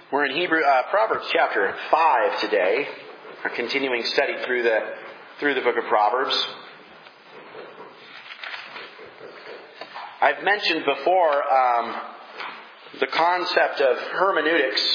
We're in Proverbs chapter 5 today, our continuing study through the book of Proverbs. I've mentioned before the concept of hermeneutics.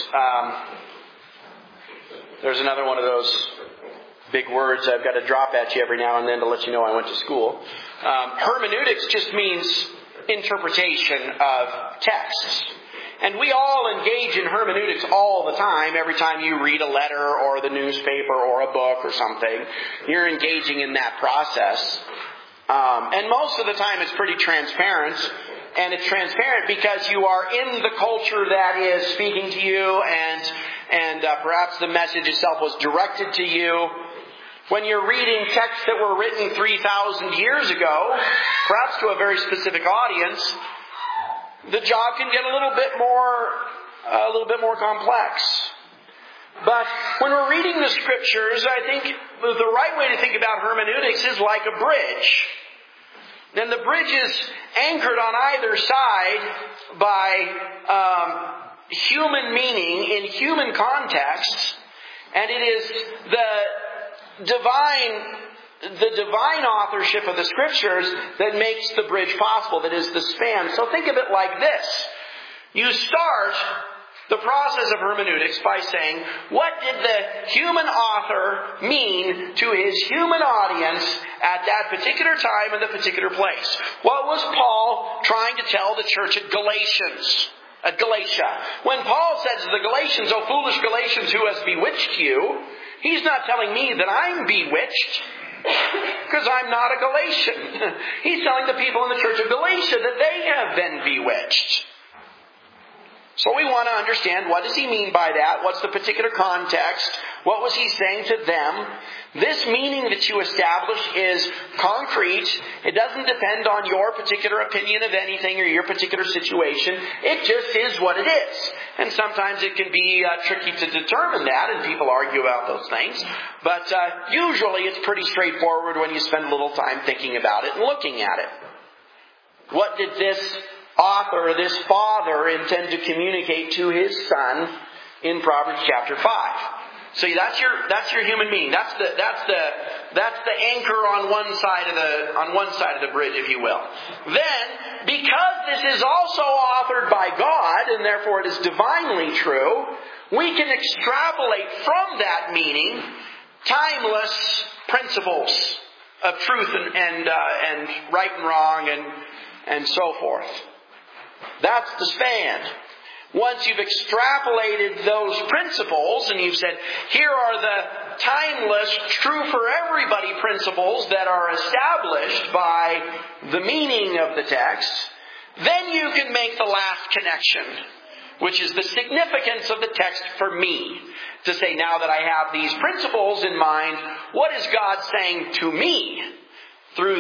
There's another one of those big words I've got to drop at you every now and then to let you know I went to school. Hermeneutics just means interpretation of texts. And we all engage in hermeneutics all the time. Every time you read a letter or the newspaper or a book or something, you're engaging in that process. And most of the time it's pretty transparent. And it's transparent because you are in the culture that is speaking to you, and perhaps the message itself was directed to you. When you're reading texts that were written 3,000 years ago, perhaps to a very specific audience, the job can get a little bit more complex. But when we're reading the Scriptures, I think the right way to think about hermeneutics is like a bridge. And the bridge is anchored on either side by human meaning in human context, and it is the divine authorship of the Scriptures that makes the bridge possible, that is the span. So think of it like this. You start the process of hermeneutics by saying, what did the human author mean to his human audience at that particular time and the particular place? What was Paul trying to tell the church at Galatia? When Paul says to the Galatians, "O foolish Galatians, who has bewitched you?" he's not telling me that I'm bewitched, because I'm not a Galatian. He's telling the people in the church of Galatia that they have been bewitched. So we want to understand, what does he mean by that? What's the particular context? What was he saying to them? This meaning that you establish is concrete. It doesn't depend on your particular opinion of anything or your particular situation. It just is what it is. And sometimes it can be tricky to determine that, and people argue about those things. But usually it's pretty straightforward when you spend a little time thinking about it and looking at it. What did this author, this father, intend to communicate to his son in Proverbs chapter 5? So that's your human being. That's the anchor on one side of the bridge, if you will. Then, because this is also authored by God, and therefore it is divinely true, we can extrapolate from that meaning timeless principles of truth and right and wrong and so forth. That's the span. Once you've extrapolated those principles and you've said, here are the timeless, true for everybody principles that are established by the meaning of the text, then you can make the last connection, which is the significance of the text for me. To say, now that I have these principles in mind, what is God saying to me through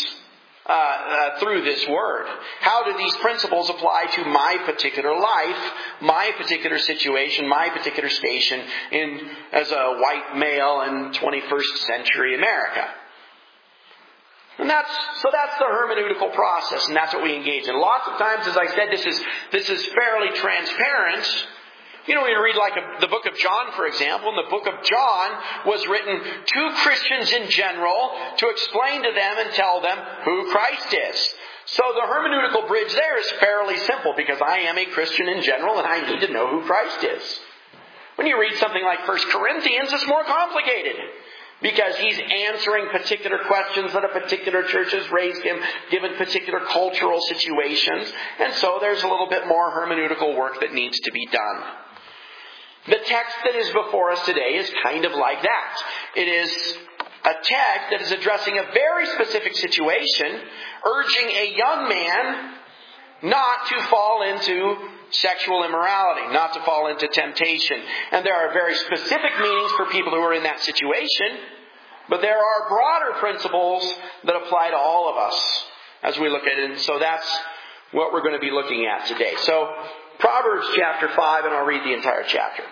this word? How do these principles apply to my particular life, my particular situation, my particular station as a white male in 21st century America? And that's the hermeneutical process, and that's what we engage in. Lots of times, as I said, this is fairly transparent. You know, we read the book of John, for example, and the book of John was written to Christians in general to explain to them and tell them who Christ is. So the hermeneutical bridge there is fairly simple, because I am a Christian in general and I need to know who Christ is. When you read something like 1 Corinthians, it's more complicated, because he's answering particular questions that a particular church has raised him, given particular cultural situations. And so there's a little bit more hermeneutical work that needs to be done. The text that is before us today is kind of like that. It is a text that is addressing a very specific situation, urging a young man not to fall into sexual immorality, not to fall into temptation. And there are very specific meanings for people who are in that situation, but there are broader principles that apply to all of us as we look at it. And so that's what we're going to be looking at today. So, Proverbs chapter 5, and I'll read the entire chapter.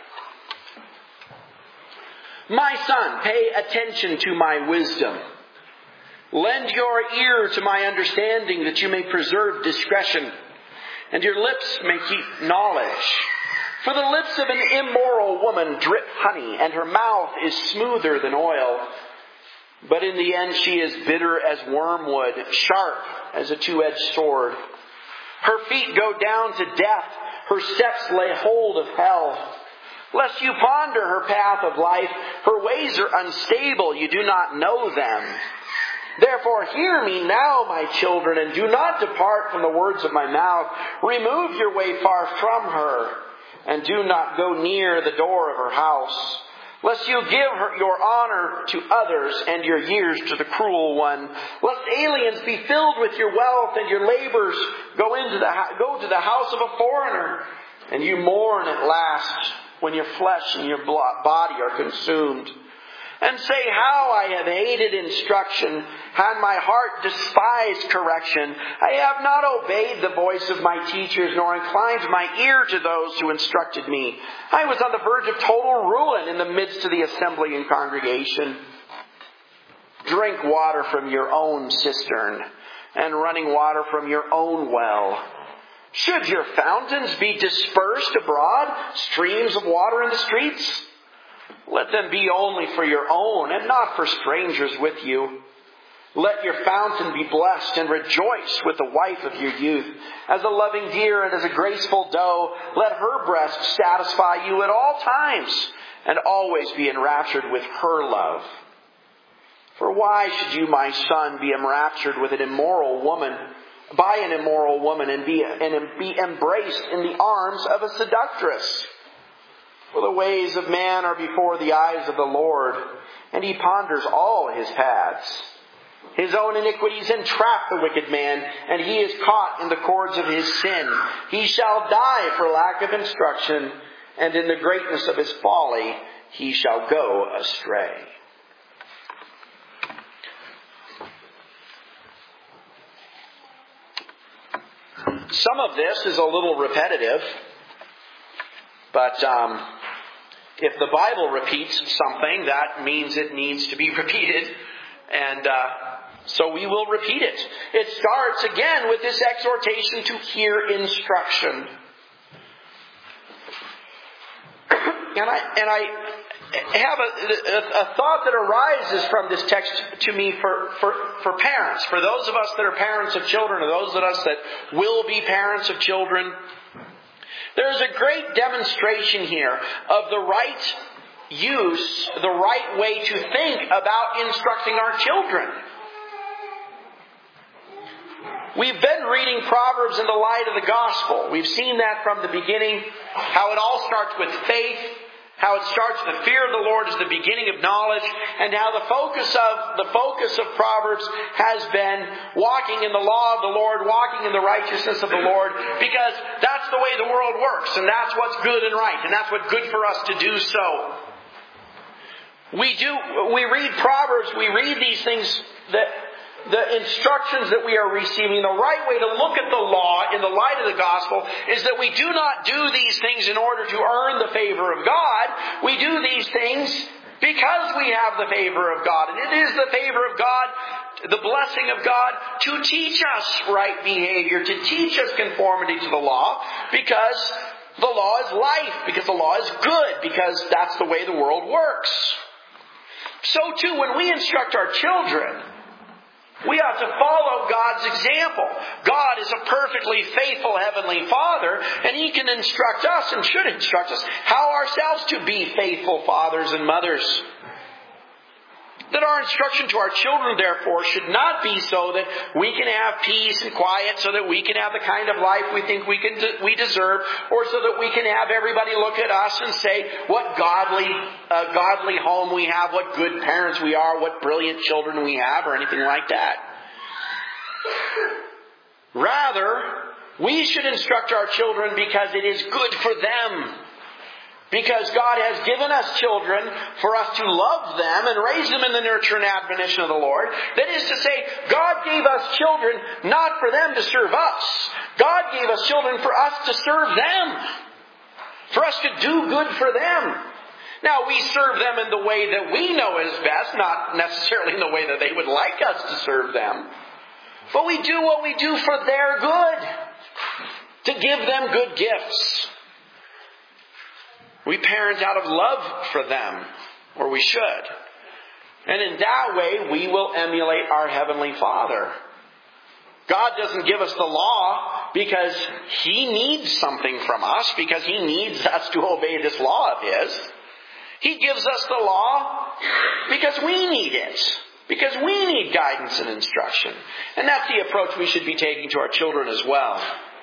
My son, pay attention to my wisdom. Lend your ear to my understanding, that you may preserve discretion, and your lips may keep knowledge. For the lips of an immoral woman drip honey, and her mouth is smoother than oil. But in the end she is bitter as wormwood, sharp as a two-edged sword. Her feet go down to death. Her steps lay hold of hell. Lest you ponder her path of life, her ways are unstable, you do not know them. Therefore hear me now, my children, and do not depart from the words of my mouth. Remove your way far from her, and do not go near the door of her house. Lest you give her your honor to others and your years to the cruel one. Lest aliens be filled with your wealth and your labors go to the house of a foreigner. And you mourn at last when your flesh and your body are consumed. And say, how I have hated instruction, and my heart despised correction. I have not obeyed the voice of my teachers, nor inclined my ear to those who instructed me. I was on the verge of total ruin in the midst of the assembly and congregation. Drink water from your own cistern, and running water from your own well. Should your fountains be dispersed abroad, streams of water in the streets? Let them be only for your own, and not for strangers with you. Let your fountain be blessed, and rejoice with the wife of your youth. As a loving deer and as a graceful doe, let her breast satisfy you at all times, and always be enraptured with her love. For why should you, my son, be enraptured with an immoral woman, by an immoral woman, and be embraced in the arms of a seductress? For the ways of man are before the eyes of the Lord, and he ponders all his paths. His own iniquities entrap the wicked man, and he is caught in the cords of his sin. He shall die for lack of instruction, and in the greatness of his folly he shall go astray. Some of this is a little repetitive, but if the Bible repeats something, that means it needs to be repeated. And so we will repeat it. It starts again with this exhortation to hear instruction. And I have a thought that arises from this text to me for parents. For those of us that are parents of children, or those of us that will be parents of children. There's a great demonstration here of the right use, the right way to think about instructing our children. We've been reading Proverbs in the light of the gospel. We've seen that from the beginning, how it all starts with faith, how it starts with the fear of the Lord is the beginning of knowledge, and how the focus of Proverbs has been walking in the law of the Lord, walking in the righteousness of the Lord, because that's the way the world works, and that's what's good and right, and that's what's good for us to do so. We read Proverbs, we read these things, that the instructions that we are receiving, the right way to look at the law in the light of the gospel is that we do not do these things in order to earn the favor of God. We do these things because we have the favor of God. And it is the favor of God, the blessing of God, to teach us right behavior, to teach us conformity to the law, because the law is life, because the law is good, because that's the way the world works. So too, when we instruct our children, we ought to follow God's example. God is a perfectly faithful Heavenly Father, and He can instruct us and should instruct us how ourselves to be faithful fathers and mothers. That our instruction to our children, therefore, should not be so that we can have peace and quiet, so that we can have the kind of life we think we deserve, or so that we can have everybody look at us and say what godly home we have, what good parents we are, what brilliant children we have, or anything like that. Rather, we should instruct our children because it is good for them. Because God has given us children for us to love them and raise them in the nurture and admonition of the Lord. That is to say, God gave us children not for them to serve us. God gave us children for us to serve them. For us to do good for them. Now, we serve them in the way that we know is best, not necessarily in the way that they would like us to serve them. But we do what we do for their good. To give them good gifts. We parent out of love for them, or we should. And in that way, we will emulate our Heavenly Father. God doesn't give us the law because He needs something from us, because He needs us to obey this law of His. He gives us the law because we need it, because we need guidance and instruction. And that's the approach we should be taking to our children as well.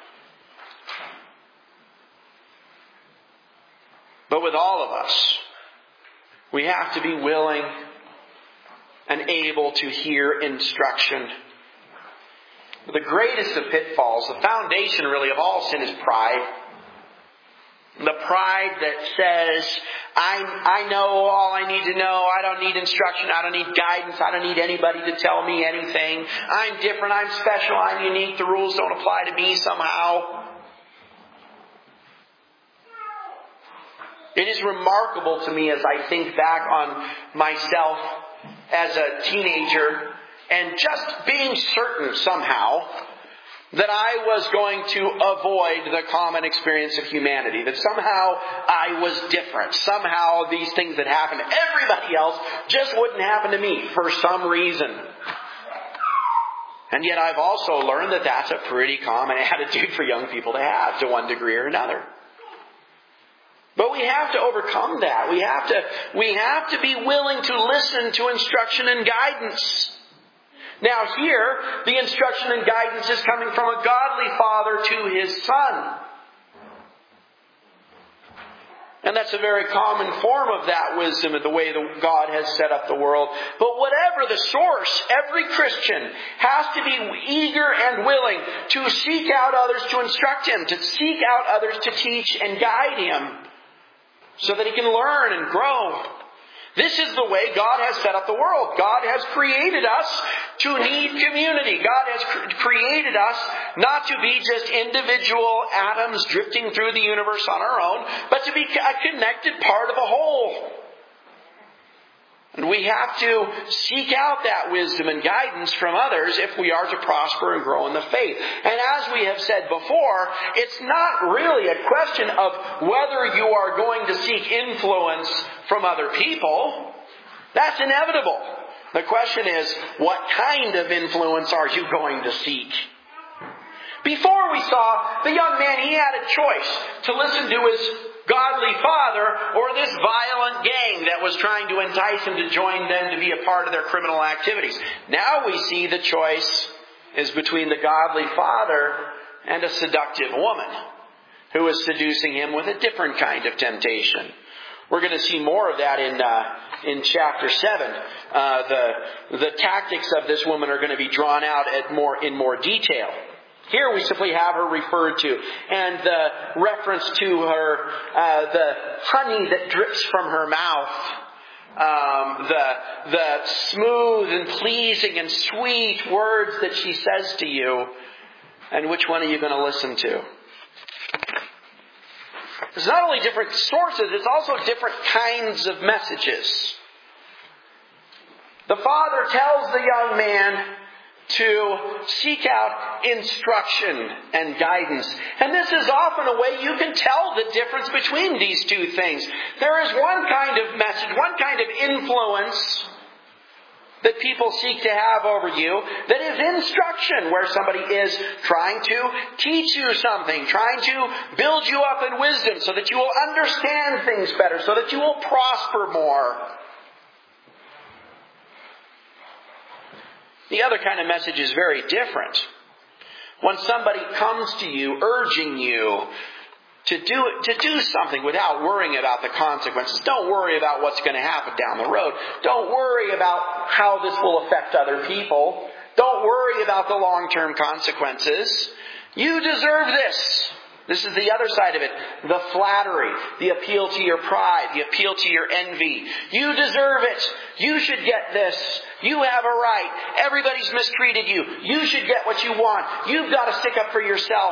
But with all of us, we have to be willing and able to hear instruction. The greatest of pitfalls, the foundation really of all sin, is pride. The pride that says, I know all I need to know. I don't need instruction. I don't need guidance. I don't need anybody to tell me anything. I'm different. I'm special. I'm unique. The rules don't apply to me somehow. It is remarkable to me as I think back on myself as a teenager and just being certain somehow that I was going to avoid the common experience of humanity. That somehow I was different. Somehow these things that happened to everybody else just wouldn't happen to me for some reason. And yet I've also learned that that's a pretty common attitude for young people to have to one degree or another. But we have to overcome that. We have to be willing to listen to instruction and guidance. Now here, the instruction and guidance is coming from a godly father to his son. And that's a very common form of that wisdom in the way that God has set up the world. But whatever the source, every Christian has to be eager and willing to seek out others to instruct him, to seek out others to teach and guide him, so that he can learn and grow. This is the way God has set up the world. God has created us to need community. God has created us not to be just individual atoms drifting through the universe on our own, but to be a connected part of a whole. And we have to seek out that wisdom and guidance from others if we are to prosper and grow in the faith. And as we have said before, it's not really a question of whether you are going to seek influence from other people. That's inevitable. The question is, what kind of influence are you going to seek? Before we saw the young man, he had a choice to listen to his godly father or this violent gang that was trying to entice him to join them to be a part of their criminal activities. Now we see the choice is between the godly father and a seductive woman who is seducing him with a different kind of temptation. We're going to see more of that in chapter 7. The tactics of this woman are going to be drawn out in more detail. Here we simply have her referred to, and the reference to her, the honey that drips from her mouth, the smooth and pleasing and sweet words that she says to you, and which one are you going to listen to? It's not only different sources, it's also different kinds of messages. The father tells the young man to seek out instruction and guidance. And this is often a way you can tell the difference between these two things. There is one kind of message, one kind of influence that people seek to have over you that is instruction, where somebody is trying to teach you something, trying to build you up in wisdom so that you will understand things better, so that you will prosper more. The other kind of message is very different. When somebody comes to you urging you to do something without worrying about the consequences. Don't worry about what's going to happen down the road. Don't worry about how this will affect other people. Don't worry about the long-term consequences. You deserve this. This is the other side of it. The flattery, the appeal to your pride, the appeal to your envy. You deserve it. You should get this. You have a right. Everybody's mistreated you. You should get what you want. You've got to stick up for yourself.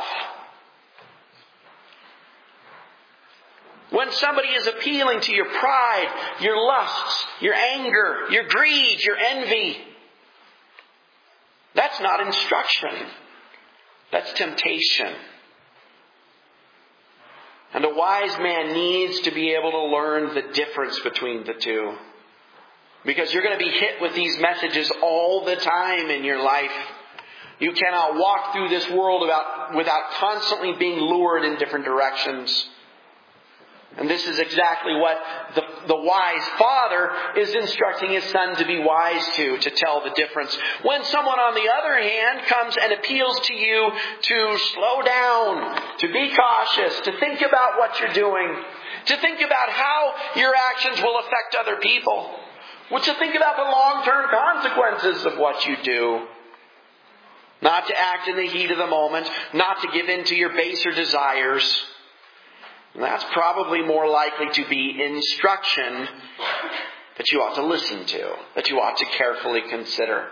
When somebody is appealing to your pride, your lusts, your anger, your greed, your envy, that's not instruction. That's temptation. And a wise man needs to be able to learn the difference between the two. Because you're going to be hit with these messages all the time in your life. You cannot walk through this world without constantly being lured in different directions. And this is exactly what the wise father is instructing his son to be wise to tell the difference. When someone, on the other hand, comes and appeals to you to slow down, to be cautious, to think about what you're doing, to think about how your actions will affect other people, to think about the long-term consequences of what you do, not to act in the heat of the moment, not to give in to your baser desires, that's probably more likely to be instruction that you ought to listen to, that you ought to carefully consider.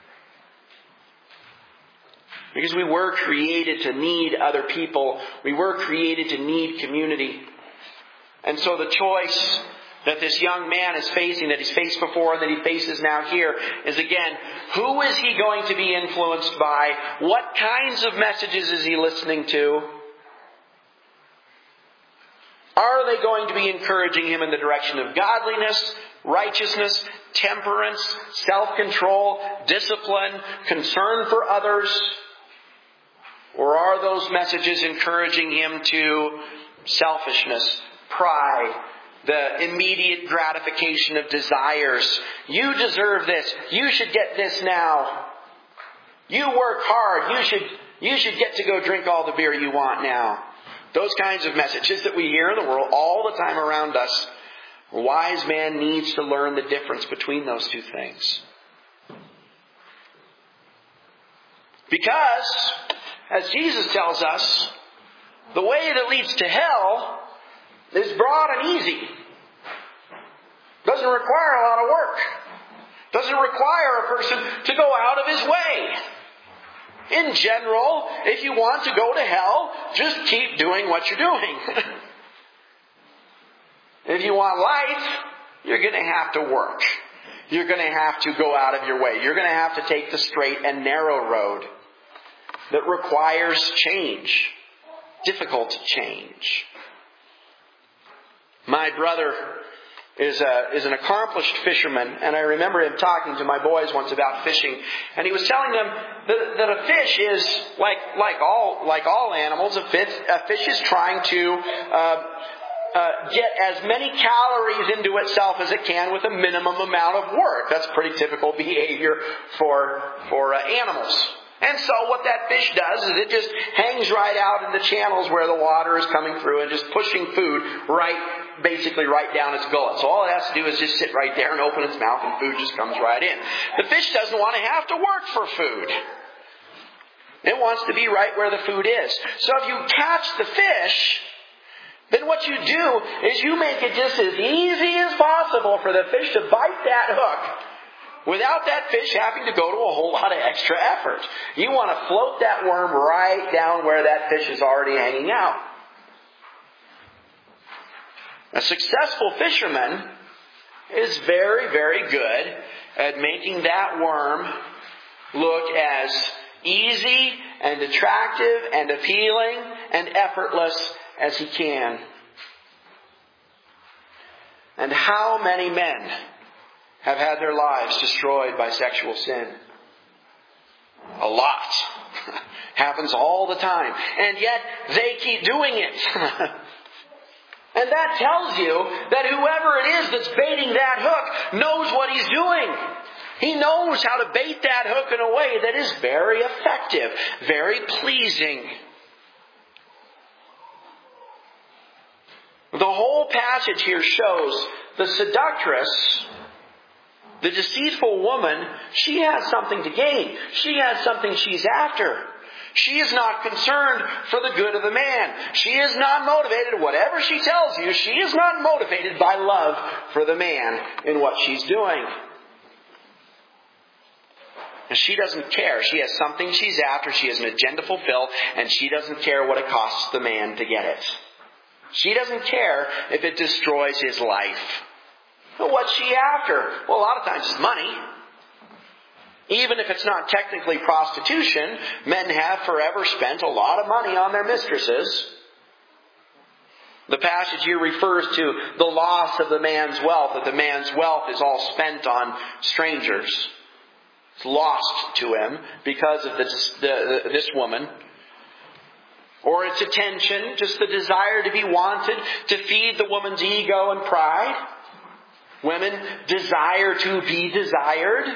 Because we were created to need other people. We were created to need community. And so the choice that this young man is facing, that he's faced before and that he faces now here, is again, who is he going to be influenced by? What kinds of messages is he listening to? Are they going to be encouraging him in the direction of godliness, righteousness, temperance, self-control, discipline, concern for others? Or are those messages encouraging him to selfishness, pride, the immediate gratification of desires? You deserve this. You should get this now. You work hard. You should get to go drink all the beer you want now. Those kinds of messages that we hear in the world all the time around us. A wise man needs to learn the difference between those two things. Because, as Jesus tells us, the way that leads to hell is broad and easy. Doesn't require a lot of work. Doesn't require a person to go out of his way. In general, if you want to go to hell, just keep doing what you're doing. If you want life, you're going to have to work. You're going to have to go out of your way. You're going to have to take the straight and narrow road that requires change. Difficult change. My brother is an accomplished fisherman, and I remember him talking to my boys once about fishing, and he was telling them that a fish is like all animals. A fish is trying to get as many calories into itself as it can with a minimum amount of work. That's pretty typical behavior for animals. And so what that fish does is it just hangs right out in the channels where the water is coming through and just pushing food basically right down its gullet. So all it has to do is just sit right there and open its mouth and food just comes right in. The fish doesn't want to have to work for food. It wants to be right where the food is. So if you catch the fish, then what you do is you make it just as easy as possible for the fish to bite that hook without that fish having to go to a whole lot of extra effort. You want to float that worm right down where that fish is already hanging out. A successful fisherman is very, very good at making that worm look as easy and attractive and appealing and effortless as he can. And how many men have had their lives destroyed by sexual sin? A lot. Happens all the time. And yet they keep doing it. And that tells you that whoever it is that's baiting that hook knows what he's doing. He knows how to bait that hook in a way that is very effective, very pleasing. The whole passage here shows the seductress, the deceitful woman, she has something to gain. She has something she's after. She is not concerned for the good of the man. She is not motivated, whatever she tells you, she is not motivated by love for the man in what she's doing. And she doesn't care. She has something she's after. She has an agenda to fulfill, and she doesn't care what it costs the man to get it. She doesn't care if it destroys his life. But what's she after? Well, a lot of times it's money. Even if it's not technically prostitution, men have forever spent a lot of money on their mistresses. The passage here refers to the loss of the man's wealth, that the man's wealth is all spent on strangers. It's lost to him because of this woman. Or its attention, just the desire to be wanted, to feed the woman's ego and pride. Women desire to be desired.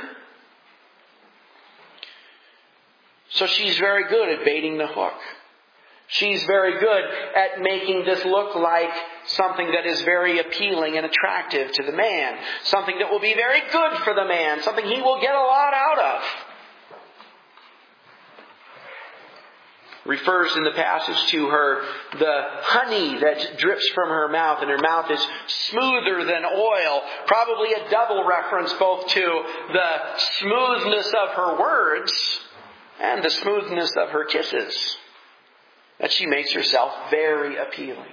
So she's very good at baiting the hook. She's very good at making this look like something that is very appealing and attractive to the man. Something that will be very good for the man. Something he will get a lot out of. Refers in the passage to her, the honey that drips from her mouth, and her mouth is smoother than oil. Probably a double reference both to the smoothness of her words and the smoothness of her kisses. That she makes herself very appealing.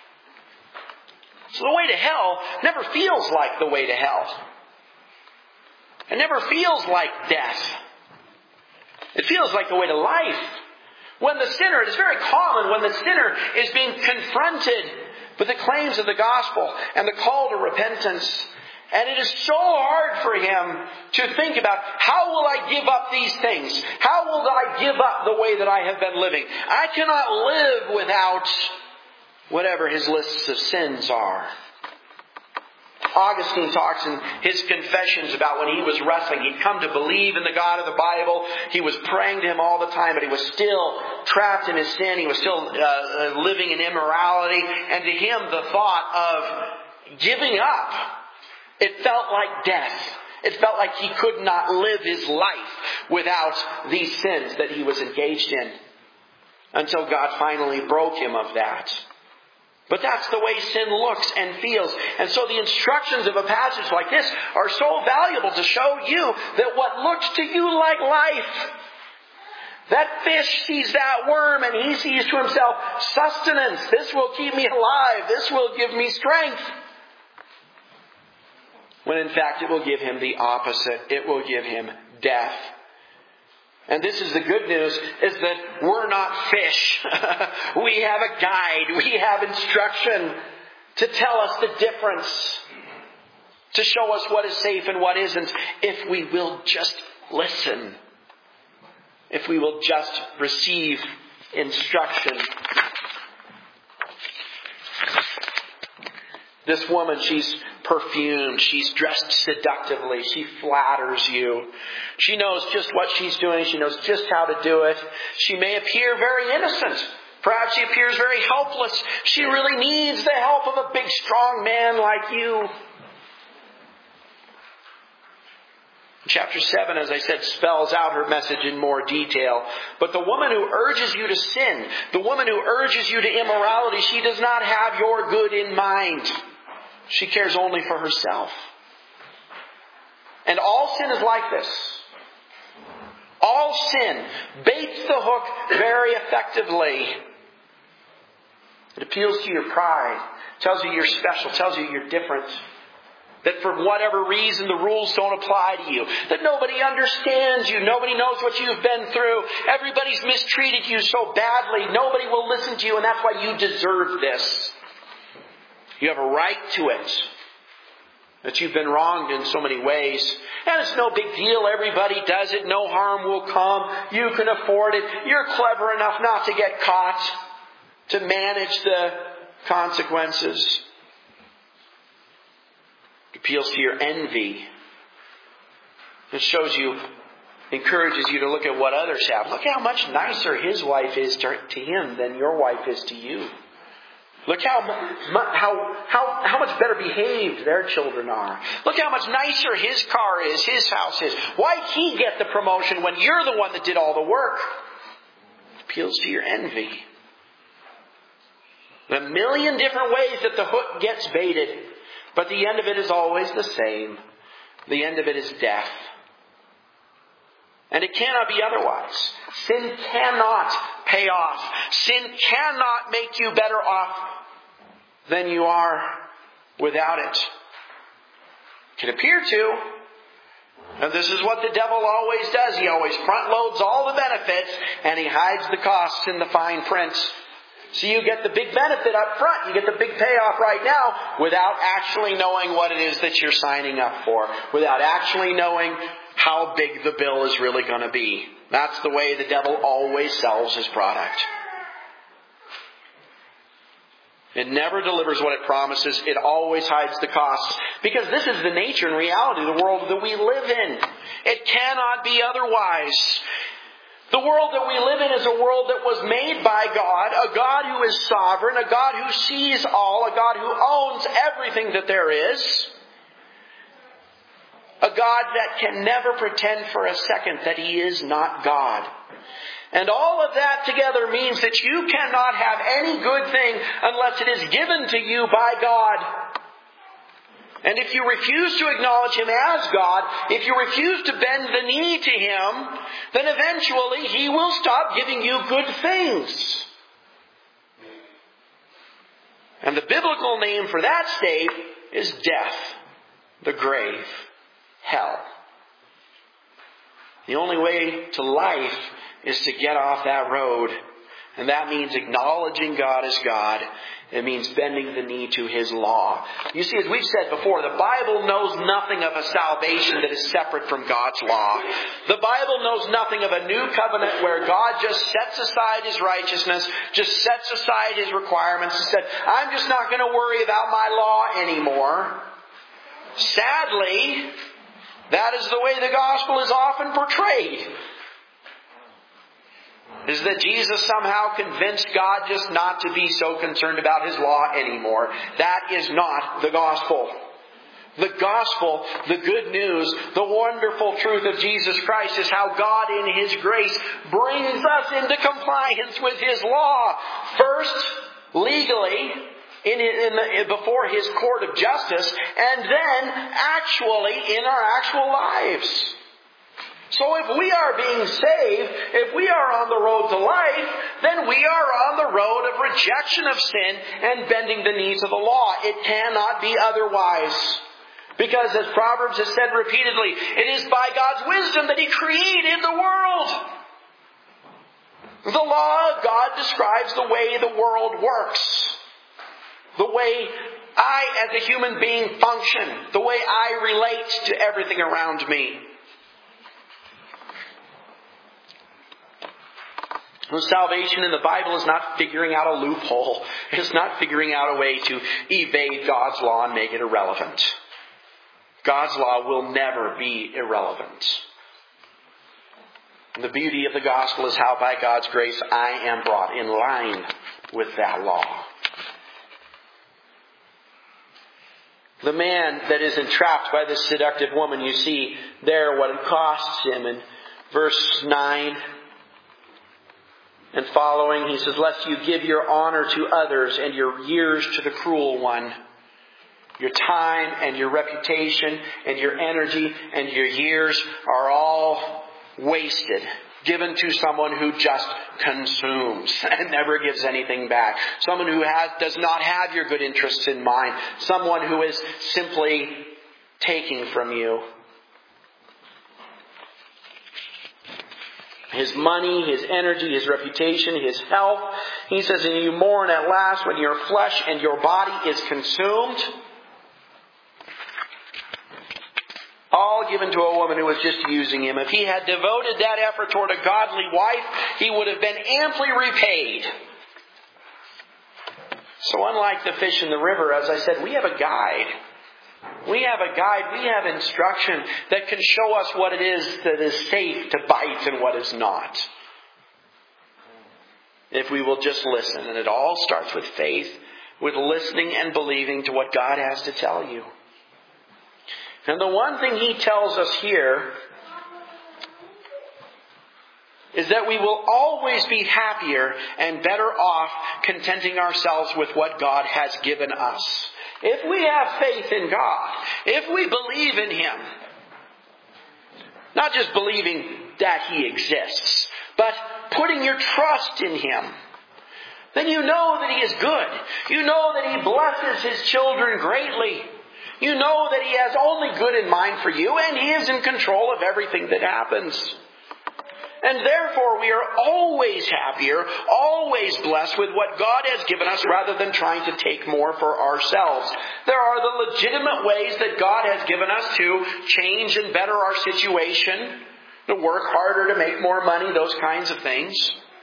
So the way to hell never feels like the way to hell. It never feels like death. It feels like the way to life. When the sinner, it is very common when the sinner is being confronted with the claims of the gospel and the call to repentance. And it is so hard for him to think about, how will I give up these things? How will I give up the way that I have been living? I cannot live without whatever his lists of sins are. Augustine talks in his Confessions about when he was wrestling. He'd come to believe in the God of the Bible. He was praying to Him all the time, but he was still trapped in his sin. He was still living in immorality. And to him, the thought of giving up, it felt like death. It felt like he could not live his life without these sins that he was engaged in. Until God finally broke him of that. But that's the way sin looks and feels. And so the instructions of a passage like this are so valuable to show you that what looks to you like life, that fish sees that worm and he sees to himself sustenance. This will keep me alive. This will give me strength. When in fact it will give him the opposite. It will give him death. And this is the good news, is that we're not fish. We have a guide. We have instruction to tell us the difference. To show us what is safe and what isn't. If we will just listen. If we will just receive instruction. This woman, she's perfumed. She's dressed seductively. She flatters you. She knows just what she's doing. She knows just how to do it. She may appear very innocent. Perhaps she appears very helpless. She really needs the help of a big, strong man like you. Chapter 7, as I said, spells out her message in more detail. But the woman who urges you to sin, the woman who urges you to immorality, she does not have your good in mind. She cares only for herself. And all sin is like this. All sin baits the hook very effectively. It appeals to your pride. Tells you you're special. Tells you you're different. That for whatever reason the rules don't apply to you. That nobody understands you. Nobody knows what you've been through. Everybody's mistreated you so badly. Nobody will listen to you, and that's why you deserve this. You have a right to it. That you've been wronged in so many ways. And it's no big deal. Everybody does it. No harm will come. You can afford it. You're clever enough not to get caught. To manage the consequences. It appeals to your envy. It shows you, encourages you to look at what others have. Look how much nicer his wife is to him than your wife is to you. Look how much better behaved their children are. Look how much nicer his car is, his house is. Why'd he get the promotion when you're the one that did all the work? It appeals to your envy. A million different ways that the hook gets baited. But the end of it is always the same. The end of it is death. And it cannot be otherwise. Sin cannot pay off. Sin cannot make you better off than you are without it. It can appear to. And this is what the devil always does. He always front loads all the benefits and he hides the costs in the fine print. So you get the big benefit up front. You get the big payoff right now without actually knowing what it is that you're signing up for. Without actually knowing how big the bill is really going to be. That's the way the devil always sells his product. It never delivers what it promises. It always hides the costs. Because this is the nature and reality of the world that we live in. It cannot be otherwise. The world that we live in is a world that was made by God, a God who is sovereign, a God who sees all, a God who owns everything that there is, a God that can never pretend for a second that He is not God. And all of that together means that you cannot have any good thing unless it is given to you by God. And if you refuse to acknowledge Him as God, if you refuse to bend the knee to Him, then eventually He will stop giving you good things. And the biblical name for that state is death, the grave, hell. The only way to life is to get off that road. And that means acknowledging God as God. It means bending the knee to His law. You see, as we've said before, the Bible knows nothing of a salvation that is separate from God's law. The Bible knows nothing of a new covenant where God just sets aside His righteousness, just sets aside His requirements and said, I'm just not going to worry about my law anymore. Sadly, that is the way the gospel is often portrayed. Is that Jesus somehow convinced God just not to be so concerned about His law anymore. That is not the gospel. The gospel, the good news, the wonderful truth of Jesus Christ is how God in His grace brings us into compliance with His law. First, legally, before His court of justice, and then actually in our actual lives. So if we are being saved, if we are on the road to life, then we are on the road of rejection of sin and bending the knee to the law. It cannot be otherwise. Because as Proverbs has said repeatedly, it is by God's wisdom that He created the world. The law of God describes the way the world works. The way I as a human being function. The way I relate to everything around me. Salvation in the Bible is not figuring out a loophole. It's not figuring out a way to evade God's law and make it irrelevant. God's law will never be irrelevant. And the beauty of the gospel is how by God's grace I am brought in line with that law. The man that is entrapped by this seductive woman, you see there what it costs him in verse 9. And following, he says, lest you give your honor to others and your years to the cruel one. Your time and your reputation and your energy and your years are all wasted. Given to someone who just consumes and never gives anything back. Someone who does not have your good interests in mind. Someone who is simply taking from you. His money, his energy, his reputation, his health. He says, and you mourn at last when your flesh and your body is consumed. All given to a woman who was just using him. If he had devoted that effort toward a godly wife, he would have been amply repaid. So unlike the fish in the river, as I said, we have a guide. We have a guide, we have instruction that can show us what it is that is safe to bite and what is not. If we will just listen. And it all starts with faith, with listening and believing to what God has to tell you. And the one thing He tells us here is that we will always be happier and better off contenting ourselves with what God has given us. If we have faith in God, if we believe in Him, not just believing that He exists, but putting your trust in Him, then you know that He is good. You know that He blesses His children greatly. You know that He has only good in mind for you, and He is in control of everything that happens. And therefore we are always happier, always blessed with what God has given us rather than trying to take more for ourselves. There are the legitimate ways that God has given us to change and better our situation, to work harder, to make more money, those kinds of things.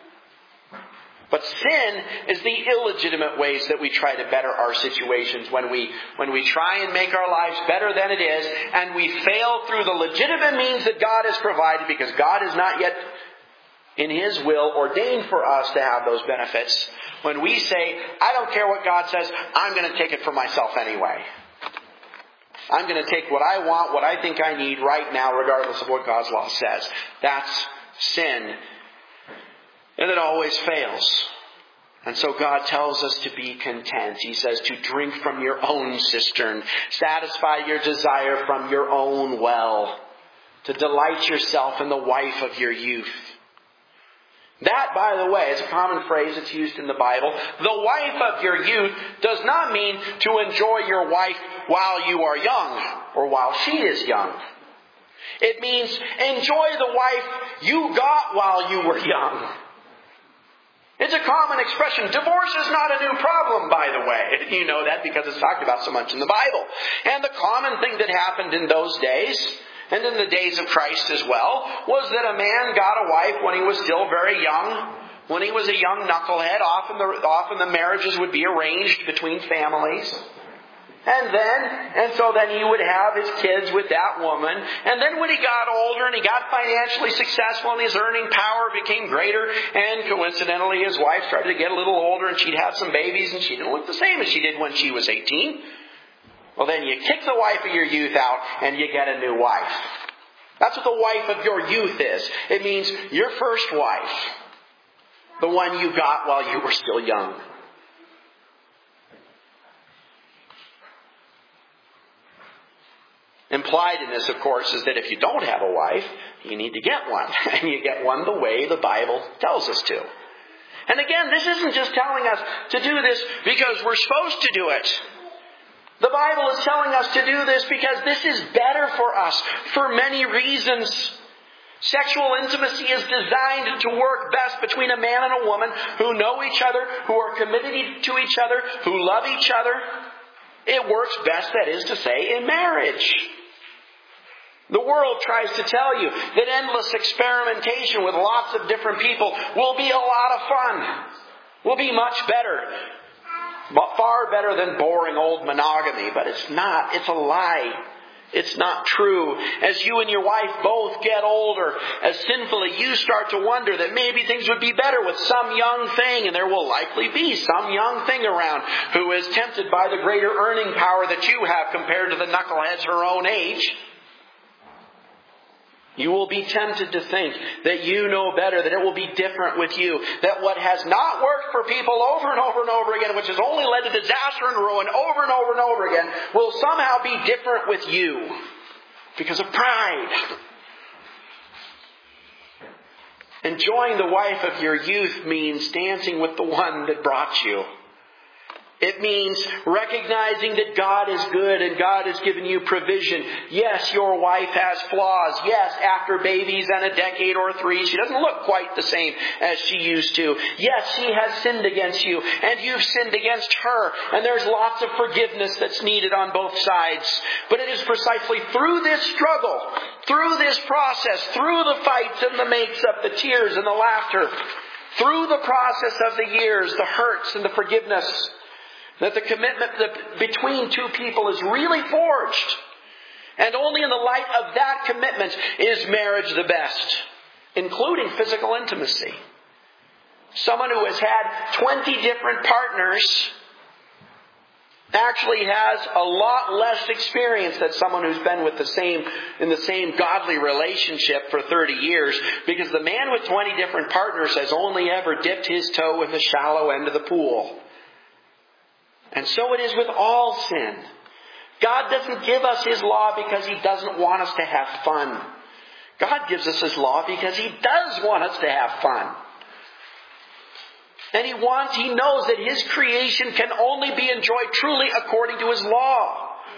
But sin is the illegitimate ways that we try to better our situations when we try and make our lives better than it is, and we fail through the legitimate means that God has provided because God has not yet, in His will, ordained for us to have those benefits. When we say, I don't care what God says, I'm going to take it for myself anyway. I'm going to take what I want, what I think I need right now, regardless of what God's law says. That's sin. And it always fails. And so God tells us to be content. He says to drink from your own cistern. Satisfy your desire from your own well. To delight yourself in the wife of your youth. That, by the way, is a common phrase that's used in the Bible. The wife of your youth does not mean to enjoy your wife while you are young or while she is young. It means enjoy the wife you got while you were young. It's a common expression. Divorce is not a new problem, by the way. You know that because it's talked about so much in the Bible. And the common thing that happened in those days, and in the days of Christ as well, was that a man got a wife when he was still very young. When he was a young knucklehead, often the marriages would be arranged between families. And so then he would have his kids with that woman. And then when he got older and he got financially successful and his earning power became greater, and coincidentally his wife started to get a little older and she'd have some babies and she didn't look the same as she did when she was 18. Well, then you kick the wife of your youth out and you get a new wife. That's what the wife of your youth is. It means your first wife. The one you got while you were still young. Implied in this, of course, is that if you don't have a wife, you need to get one. And you get one the way the Bible tells us to. And again, this isn't just telling us to do this because we're supposed to do it. The Bible is telling us to do this because this is better for us for many reasons. Sexual intimacy is designed to work best between a man and a woman who know each other, who are committed to each other, who love each other. It works best, that is to say, in marriage. The world tries to tell you that endless experimentation with lots of different people will be a lot of fun. Will be much better. But far better than boring old monogamy. But it's not. It's a lie. It's not true. As you and your wife both get older, as sinfully you start to wonder that maybe things would be better with some young thing, and there will likely be some young thing around who is tempted by the greater earning power that you have compared to the knuckleheads her own age. You will be tempted to think that you know better, that it will be different with you, that what has not worked for people over and over and over again, which has only led to disaster and ruin over and over and over again, will somehow be different with you because of pride. Enjoying the wife of your youth means dancing with the one that brought you. It means recognizing that God is good and God has given you provision. Yes, your wife has flaws. Yes, after babies and a decade or 3, she doesn't look quite the same as she used to. Yes, she has sinned against you and you've sinned against her. And there's lots of forgiveness that's needed on both sides. But it is precisely through this struggle, through this process, through the fights and the makes-up, the tears and the laughter, through the process of the years, the hurts and the forgiveness, that the commitment between two people is really forged. And only in the light of that commitment is marriage the best, including physical intimacy. Someone who has had 20 different partners actually has a lot less experience than someone who's been with in the same godly relationship for 30 years, because the man with 20 different partners has only ever dipped his toe in the shallow end of the pool. And so it is with all sin. God doesn't give us His law because He doesn't want us to have fun. God gives us His law because He does want us to have fun. And He knows that His creation can only be enjoyed truly according to His law.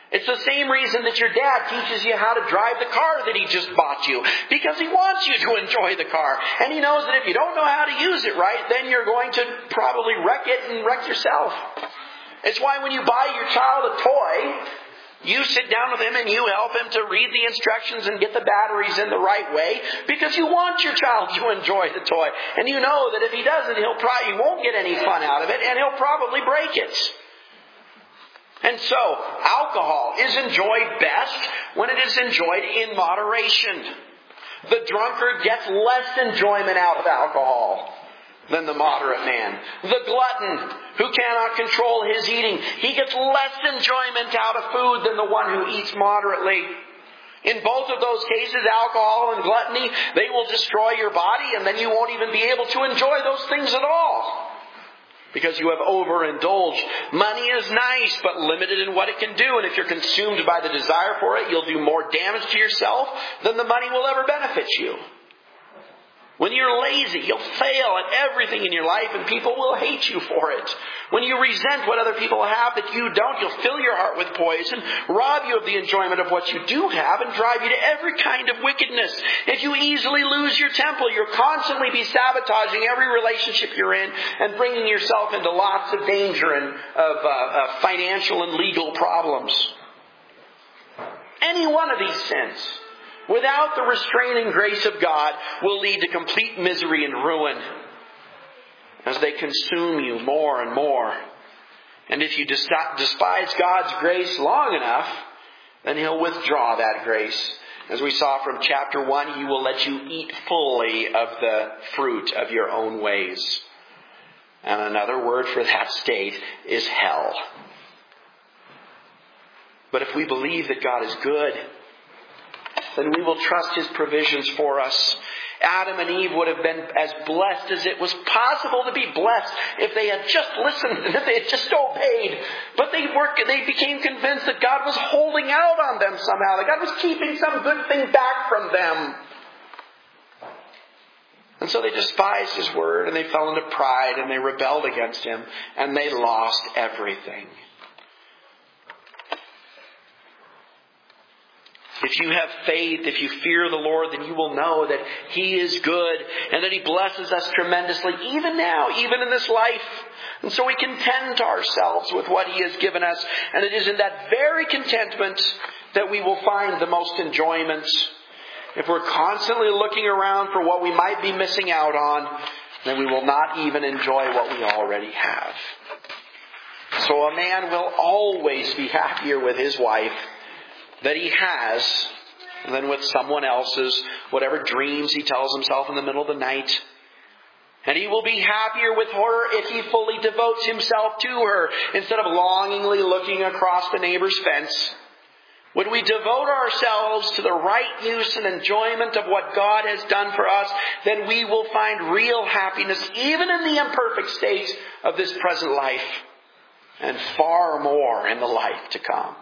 It's the same reason that your dad teaches you how to drive the car that he just bought you. Because he wants you to enjoy the car. And he knows that if you don't know how to use it right, then you're going to probably wreck it and wreck yourself. It's why when you buy your child a toy, you sit down with him and you help him to read the instructions and get the batteries in the right way, because you want your child to enjoy the toy. And you know that if he doesn't, he won't get any fun out of it, and he'll probably break it. And so, alcohol is enjoyed best when it is enjoyed in moderation. The drunkard gets less enjoyment out of alcohol than the moderate man. The glutton, who cannot control his eating, he gets less enjoyment out of food than the one who eats moderately. In both of those cases, alcohol and gluttony, they will destroy your body, and then you won't even be able to enjoy those things at all, because you have overindulged. Money is nice, but limited in what it can do. And if you're consumed by the desire for it, you'll do more damage to yourself than the money will ever benefit you. When you're lazy, you'll fail at everything in your life, and people will hate you for it. When you resent what other people have that you don't, you'll fill your heart with poison, rob you of the enjoyment of what you do have, and drive you to every kind of wickedness. If you easily lose your temper, you'll constantly be sabotaging every relationship you're in and bringing yourself into lots of danger and of financial and legal problems. Any one of these sins, without the restraining grace of God, will lead to complete misery and ruin as they consume you more and more. And if you despise God's grace long enough, then He'll withdraw that grace. As we saw from chapter 1, He will let you eat fully of the fruit of your own ways. And another word for that state is hell. But if we believe that God is good, then we will trust His provisions for us. Adam and Eve would have been as blessed as it was possible to be blessed if they had just listened and if they had just obeyed. But they became convinced that God was holding out on them somehow, that God was keeping some good thing back from them. And so they despised His word, and they fell into pride, and they rebelled against Him, and they lost everything. If you have faith, if you fear the Lord, then you will know that He is good and that He blesses us tremendously, even now, even in this life. And so we content ourselves with what He has given us. And it is in that very contentment that we will find the most enjoyment. If we're constantly looking around for what we might be missing out on, then we will not even enjoy what we already have. So a man will always be happier with his wife that he has than with someone else's, whatever dreams he tells himself in the middle of the night. And he will be happier with her if he fully devotes himself to her instead of longingly looking across the neighbor's fence. When we devote ourselves to the right use and enjoyment of what God has done for us, then we will find real happiness even in the imperfect state of this present life, and far more in the life to come.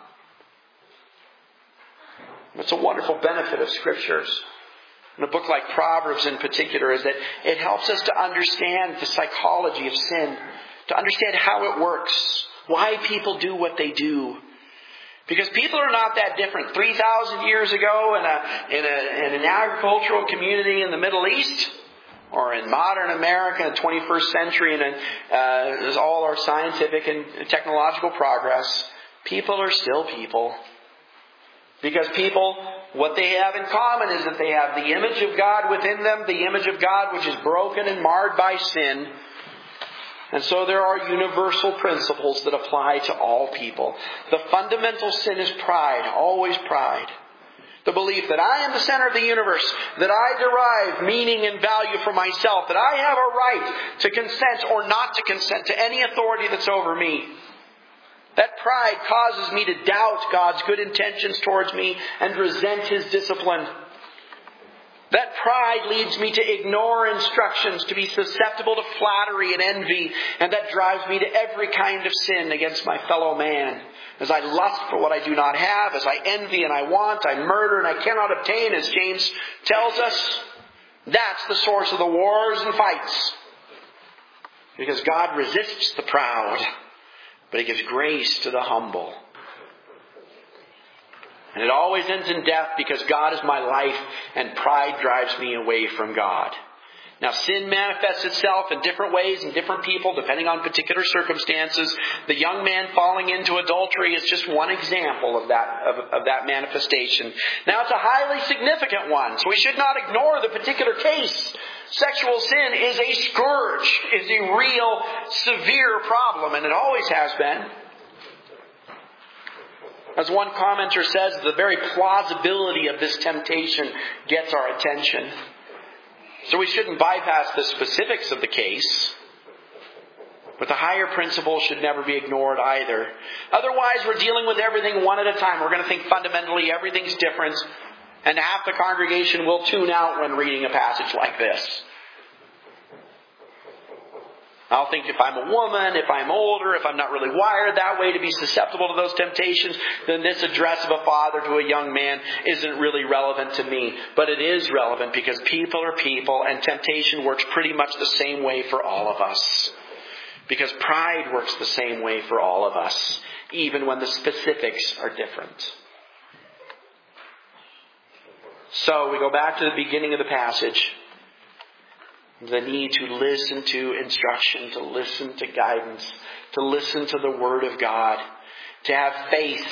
It's a wonderful benefit of Scriptures. And a book like Proverbs in particular is that it helps us to understand the psychology of sin, to understand how it works, why people do what they do. Because people are not that different. 3,000 years ago in an agricultural community in the Middle East, or in modern America in the 21st century, and as all our scientific and technological progress, people are still people. Because people, what they have in common is that they have the image of God within them, the image of God which is broken and marred by sin. And so there are universal principles that apply to all people. The fundamental sin is pride, always pride. The belief that I am the center of the universe, that I derive meaning and value for myself, that I have a right to consent or not to consent to any authority that's over me. That pride causes me to doubt God's good intentions towards me and resent His discipline. That pride leads me to ignore instructions, to be susceptible to flattery and envy, and that drives me to every kind of sin against my fellow man. As I lust for what I do not have, as I envy and I want, I murder and I cannot obtain, as James tells us, that's the source of the wars and fights. Because God resists the proud, but He gives grace to the humble. And it always ends in death because God is my life and pride drives me away from God. Now, sin manifests itself in different ways in different people, depending on particular circumstances. The young man falling into adultery is just one example of that manifestation. Now, it's a highly significant one, so we should not ignore the particular case. Sexual sin is a scourge, is a real, severe problem, and it always has been. As one commenter says, the very plausibility of this temptation gets our attention. So we shouldn't bypass the specifics of the case. But the higher principle should never be ignored either. Otherwise, we're dealing with everything one at a time. We're going to think fundamentally everything's different. And half the congregation will tune out when reading a passage like this. I'll think if I'm a woman, if I'm older, if I'm not really wired that way to be susceptible to those temptations, then this address of a father to a young man isn't really relevant to me. But it is relevant because people are people and temptation works pretty much the same way for all of us. Because pride works the same way for all of us, even when the specifics are different. So we go back to the beginning of the passage. The need to listen to instruction, to listen to guidance, to listen to the Word of God, to have faith,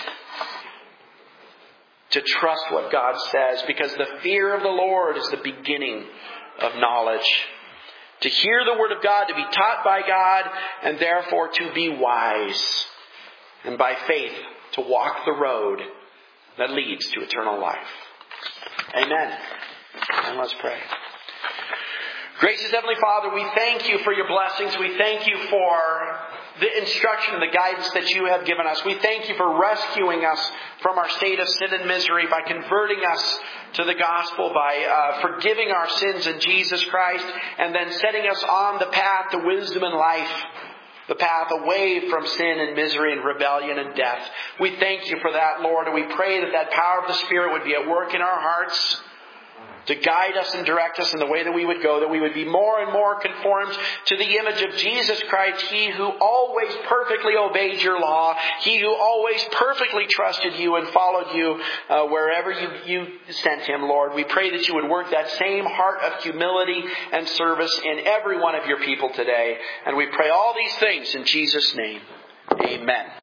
to trust what God says, because the fear of the Lord is the beginning of knowledge. To hear the Word of God, to be taught by God, and therefore to be wise. And by faith, to walk the road that leads to eternal life. Amen. And let's pray. Gracious Heavenly Father, we thank you for your blessings. We thank you for the instruction and the guidance that you have given us. We thank you for rescuing us from our state of sin and misery by converting us to the gospel, by forgiving our sins in Jesus Christ, and then setting us on the path to wisdom and life, the path away from sin and misery and rebellion and death. We thank you for that, Lord, and we pray that that power of the Spirit would be at work in our hearts, to guide us and direct us in the way that we would go, that we would be more and more conformed to the image of Jesus Christ, He who always perfectly obeyed your law, He who always perfectly trusted you and followed you wherever you sent Him, Lord. We pray that you would work that same heart of humility and service in every one of your people today. And we pray all these things in Jesus' name. Amen.